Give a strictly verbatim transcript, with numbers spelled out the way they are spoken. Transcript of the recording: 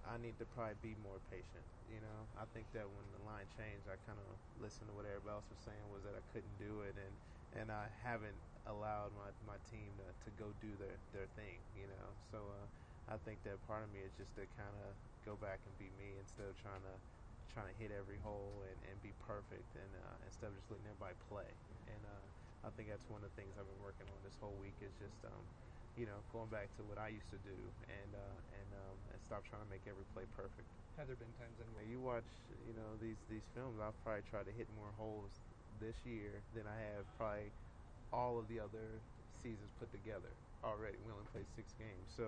I need to probably be more patient. You know, I think that when the line changed, I kind of listened to what everybody else was saying was that I couldn't do it, and and I haven't allowed my, my team to, to go do their, their thing. You know, so uh, I think that part of me is just to kind of go back and be me instead of trying to trying to hit every hole and, and be perfect, and uh, instead of just letting everybody play. And uh, I think that's one of the things I've been working on this whole week is just um, you know, going back to what I used to do and uh, and um, and stop trying to make every play perfect. Have there been times in where You watch, you know, these these films. I've probably tried to hit more holes this year than I have probably all of the other seasons put together already. We only played six games, so